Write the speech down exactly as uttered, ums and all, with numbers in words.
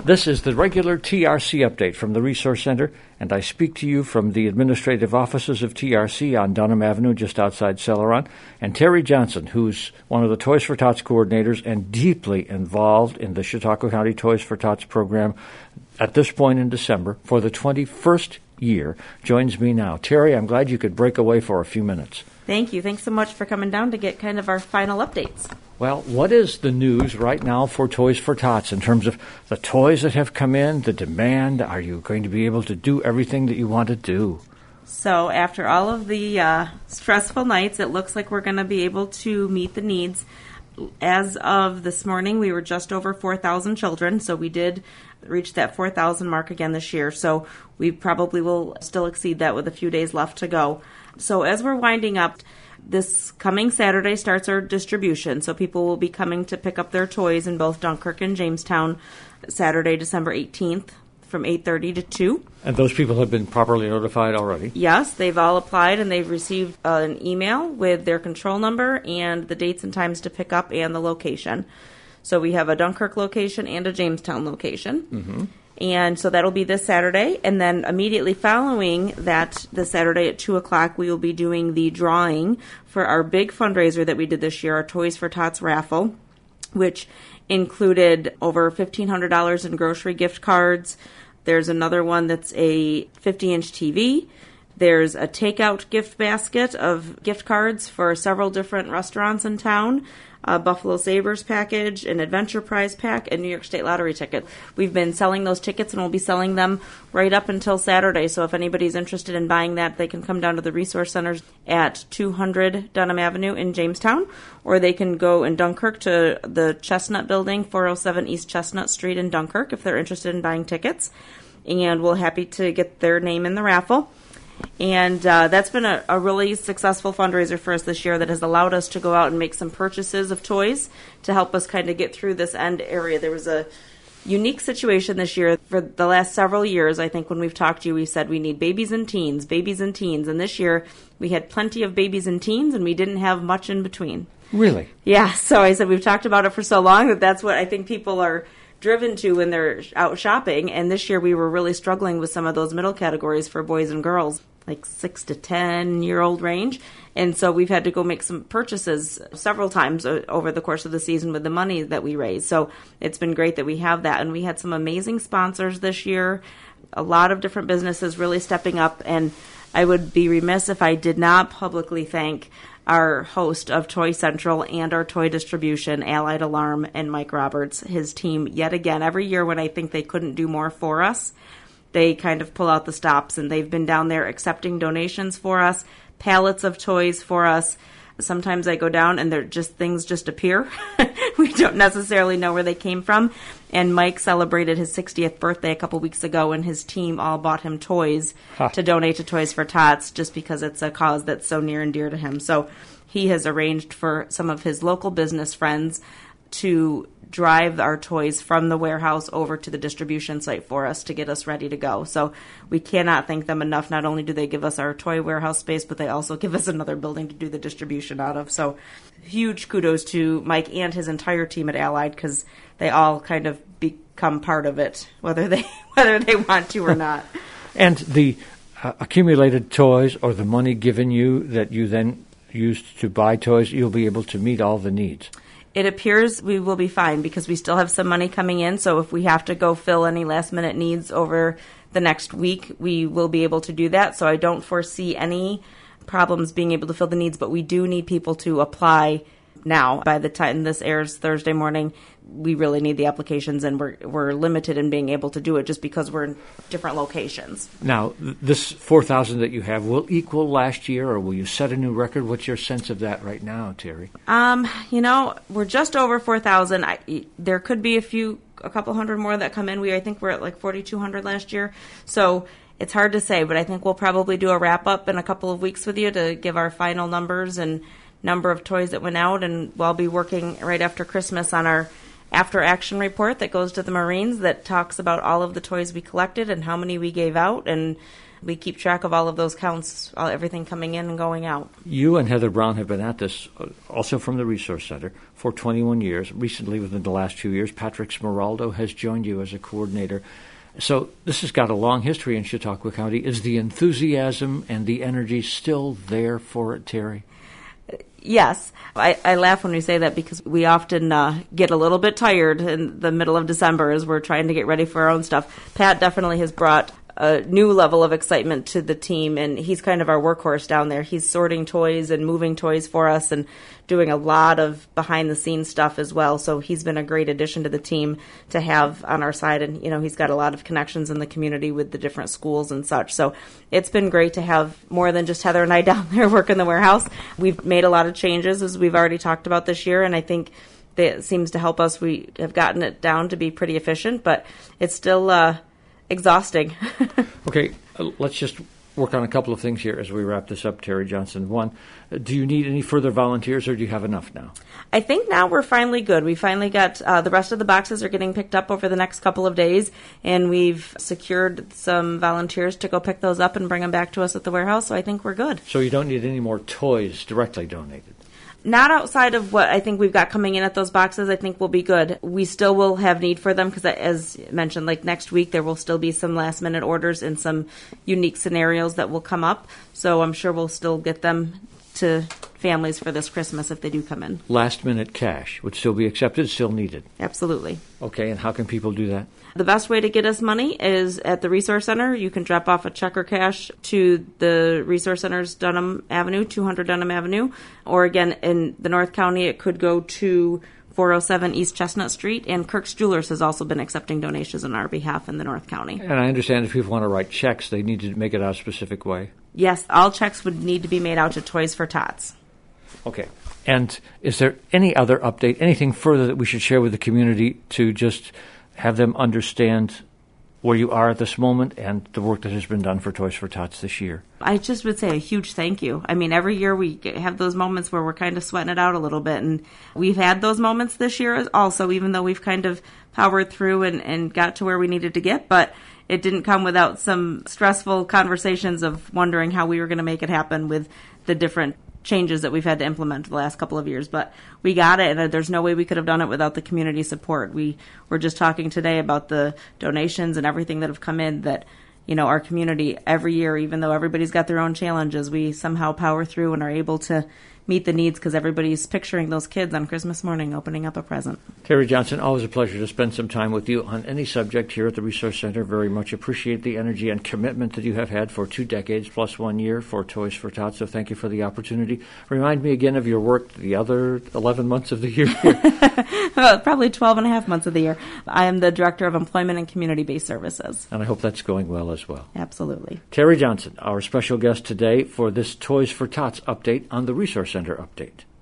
This is the regular T R C update from the Resource Center, and I speak to you from the administrative offices of T R C on Dunham Avenue, just outside Celeron. And Terry Johnson, who's one of the Toys for Tots coordinators and deeply involved in the Chautauqua County Toys for Tots program at this point in December for the twenty-first year, joins me now. Terry, I'm glad you could break away for a few minutes. Thank you. Thanks so much for coming down to get kind of our final updates. Well, what is the news right now for Toys for Tots in terms of the toys that have come in, the demand? Are you going to be able to do everything that you want to do? So after all of the uh, stressful nights, it looks like we're going to be able to meet the needs. As of this morning, we were just over four thousand children, so we did reach that four thousand mark again this year. So we probably will still exceed that with a few days left to go. So as we're winding up, this coming Saturday starts our distribution, so people will be coming to pick up their toys in both Dunkirk and Jamestown Saturday, December eighteenth from eight thirty to two. And those people have been properly notified already? Yes, they've all applied, and they've received uh, an email with their control number and the dates and times to pick up and the location. So we have a Dunkirk location and a Jamestown location. Mm-hmm. And so that'll be this Saturday. And then immediately following that, this Saturday at two o'clock, we will be doing the drawing for our big fundraiser that we did this year, our Toys for Tots raffle, which included over fifteen hundred dollars in grocery gift cards. There's another one that's a fifty-inch T V. There's a takeout gift basket of gift cards for several different restaurants in town, a Buffalo Sabres package, an Adventure Prize pack, and New York State Lottery ticket. We've been selling those tickets, and we'll be selling them right up until Saturday. So if anybody's interested in buying that, they can come down to the Resource Centers at two hundred Dunham Avenue in Jamestown, or they can go in Dunkirk to the Chestnut Building, four oh seven East Chestnut Street in Dunkirk, if they're interested in buying tickets. And we're happy to get their name in the raffle. And uh, that's been a, a really successful fundraiser for us this year that has allowed us to go out and make some purchases of toys to help us kind of get through this end area. There was a unique situation this year. For the last several years, I think when we've talked to you, we said we need babies and teens, babies and teens. And this year, we had plenty of babies and teens, and we didn't have much in between. Really? Yeah. So I said we've talked about it for so long that that's what I think people are driven to when they're out shopping. And this year, we were really struggling with some of those middle categories for boys and girls, like six to ten year old range. And so we've had to go make some purchases several times over the course of the season with the money that we raised. So it's been great that we have that. And we had some amazing sponsors this year, a lot of different businesses really stepping up. And I would be remiss if I did not publicly thank our host of Toy Central and our toy distribution, Allied Alarm, and Mike Roberts, his team, yet again. Every year when I think they couldn't do more for us, they kind of pull out the stops, and they've been down there accepting donations for us, pallets of toys for us. Sometimes I go down and they're just things just appear. We don't necessarily know where they came from. And Mike celebrated his sixtieth birthday a couple weeks ago, and his team all bought him toys huh. to donate to Toys for Tots just because it's a cause that's so near and dear to him. So he has arranged for some of his local business friends to drive our toys from the warehouse over to the distribution site for us to get us ready to go. So we cannot thank them enough. Not only do they give us our toy warehouse space, but they also give us another building to do the distribution out of. So huge kudos to Mike and his entire team at Allied, because they all kind of become part of it, whether they whether they want to or not. And the uh, accumulated toys or the money given you that you then used to buy toys, you'll be able to meet all the needs. It appears we will be fine because we still have some money coming in. So if we have to go fill any last-minute needs over the next week, we will be able to do that. So I don't foresee any problems being able to fill the needs, but we do need people to apply now. By the time this airs Thursday morning, we really need the applications, and we're we're limited in being able to do it just because we're in different locations. Now, this four thousand that you have will equal last year, or will you set a new record? What's your sense of that right now, Terry? Um, you know, we're just over four thousand. There could be a few, a couple hundred more that come in. We I think we're at like forty-two hundred last year. So it's hard to say, but I think we'll probably do a wrap-up in a couple of weeks with you to give our final numbers and number of toys that went out, and we'll be working right after Christmas on our after action report that goes to the Marines that talks about all of the toys we collected and how many we gave out and we keep track of all of those counts, all, everything coming in and going out. You and Heather Brown have been at this, uh, also from the Resource Center, for twenty-one years. Recently, within the last few years, Patrick Smeraldo has joined you as a coordinator. So this has got a long history in Chautauqua County. Is the enthusiasm and the energy still there for it, Terry? Yes. I, I laugh when we say that because we often uh, get a little bit tired in the middle of December as we're trying to get ready for our own stuff. Pat definitely has brought a new level of excitement to the team, and he's kind of our workhorse down there. He's sorting toys and moving toys for us and doing a lot of behind-the-scenes stuff as well. So he's been a great addition to the team to have on our side, and you know he's got a lot of connections in the community with the different schools and such. So it's been great to have more than just Heather and I down there working the warehouse. We've made a lot of changes, as we've already talked about this year, and I think that seems to help us. We have gotten it down to be pretty efficient, but it's still uh, exhausting. Okay, uh, let's just work on a couple of things here as we wrap this up, Terry Johnson. One, uh, do you need any further volunteers, or do you have enough now? I think now we're finally good. We finally got uh, the rest of the boxes are getting picked up over the next couple of days, and we've secured some volunteers to go pick those up and bring them back to us at the warehouse, so I think we're good. So you don't need any more toys directly donated? Not outside of what I think we've got coming in at those boxes. I think we'll be good. We still will have need for them because, as mentioned, like next week, there will still be some last-minute orders and some unique scenarios that will come up. So I'm sure we'll still get them to families for this Christmas if they do come in. Last-minute cash would still be accepted, still needed? Absolutely. Okay, and how can people do that? The best way to get us money is at the Resource Center. You can drop off a check or cash to the Resource Center's Dunham Avenue, two hundred Dunham Avenue. Or again, in the North County, it could go to four oh seven East Chestnut Street. And Kirk's Jewelers has also been accepting donations on our behalf in the North County. And I understand if people want to write checks, they need to make it out a specific way. Yes, all checks would need to be made out to Toys for Tots. Okay. And is there any other update, anything further that we should share with the community to just have them understand where you are at this moment and the work that has been done for Toys for Tots this year? I just would say a huge thank you. I mean, every year we have those moments where we're kind of sweating it out a little bit, and we've had those moments this year also, even though we've kind of powered through and, and got to where we needed to get, but it didn't come without some stressful conversations of wondering how we were going to make it happen with the different changes that we've had to implement the last couple of years. But we got it, and there's no way we could have done it without the community support. We were just talking today about the donations and everything that have come in that, you know, our community every year, even though everybody's got their own challenges, we somehow power through and are able to meet the needs because everybody's picturing those kids on Christmas morning opening up a present. Terry Johnson, always a pleasure to spend some time with you on any subject here at the Resource Center. Very much appreciate the energy and commitment that you have had for two decades plus one year for Toys for Tots, so thank you for the opportunity. Remind me again of your work the other eleven months of the year here. Well, probably twelve and a half months of the year. I am the Director of Employment and Community-Based Services. And I hope that's going well as well. Absolutely. Terry Johnson, our special guest today for this Toys for Tots update on the Resource Center update.